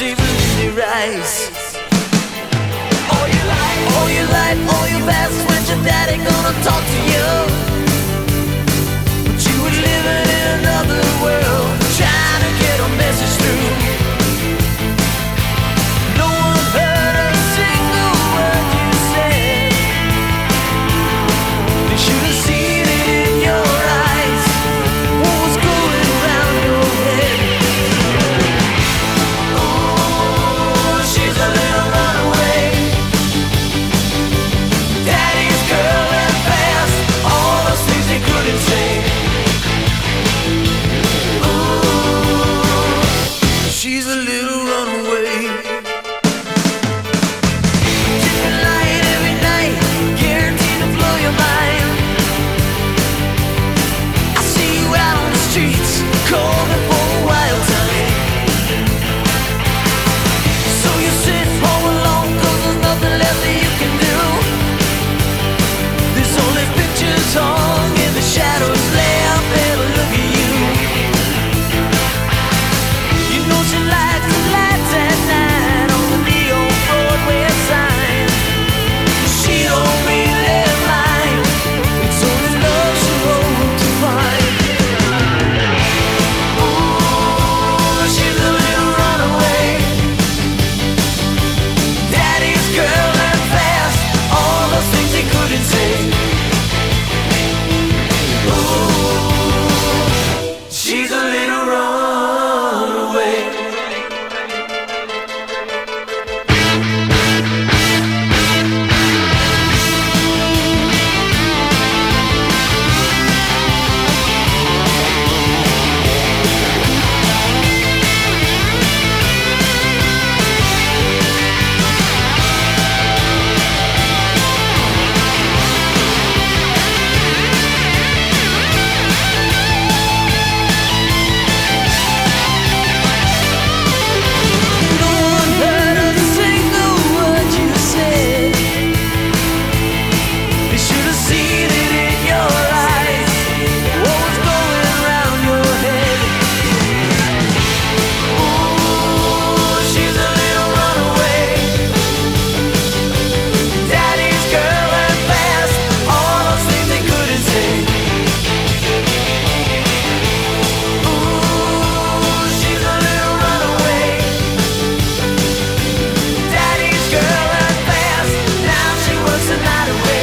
shivers in your eyes. All your life, all your past, when's your daddy gonna talk to you? But you were living in another world, trying to get a message through. No one heard a single word you said. They should have seen it in your eyes, what was going around your head. Oh, she's a little runaway, daddy's girl and fast, all those things they couldn't say. Ooh, she's a little runaway. Different light every night, guaranteed to blow your mind. I see you out on the streets, calling for a wild time. So you sit home alone, 'cause there's nothing left that you can do. There's only pictures hung in the shadows, left there to look at you. You know she likes the lights at night on the neon Broadway sign. She don't really mind, it's only love she hopes to find. Ooh, she's a little runaway, daddy's girl and fast, all those things he couldn't say. Ooh, she's a little runaway. No one heard a single word you said. They should have seen it in your eyes, what was going around your head. Ooh, she's a little runaway, daddy's girl and fast, all those things they couldn't say. Ooh, she's a little runaway, daddy's girl and fast, now she works the night away.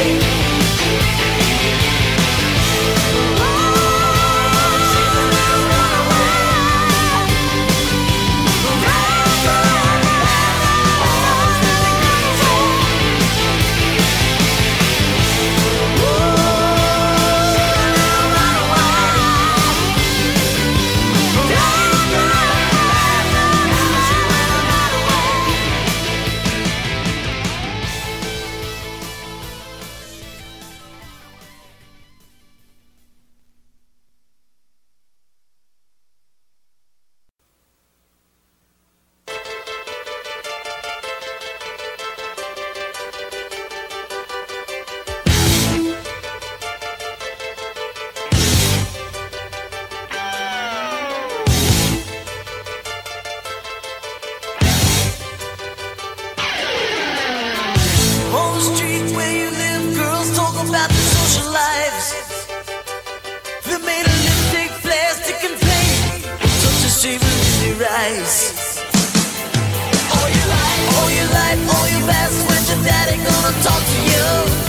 On the street where you live, girls talk about their social lives. They made a lipstick, plastic and paint, such a shivers in your eyes. All your life, all your past, when's your daddy gonna talk to you?